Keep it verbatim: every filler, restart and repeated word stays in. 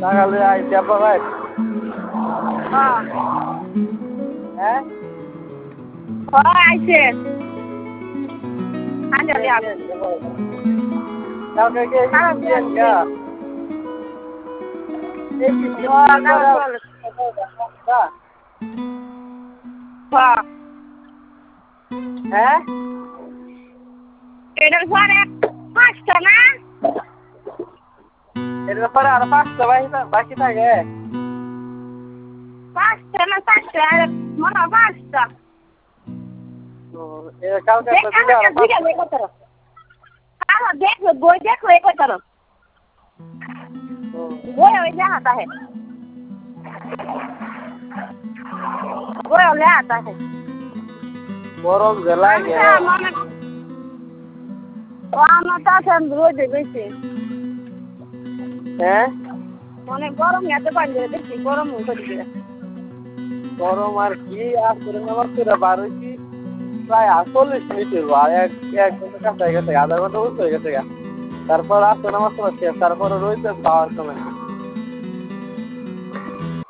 সকালে আইতে পারবেন? হ্যাঁ হ্যাঁ হ্যাঁ আইছে আচ্ছা দিয়া কালকে কে দিয়েন গা এই কি হ্যাঁ হ্যাঁ হ্যাঁ এটার পরে পাঁচটা না এর ব্যাপারে আরো পাঁচটা বাকি বাকি থাকে পাঁচটা না চারটা মনে হয় পাঁচটা কালকে তো দিলে আরো পাঁচটা কালো দেখো বই দেখো এই কত বই ওই জাহাতা है বই ওলে आता है গরম জেলায় গে ও আমার তো আছে রোদে বেশি হ্যাঁ অনেক গরম এত পানি বেশি গরম হয়ে গরম আর কি আসলে আমার তোরা বার হয়েছি প্রায় চল্লিশ মিনিটের আর এক এক ঘন্টা কাছে গেছে আধা ঘন্টা উঠে গেছে তারপর আসলে আমার সময় শেষ তারপরে রয়েছে খাওয়ার সময়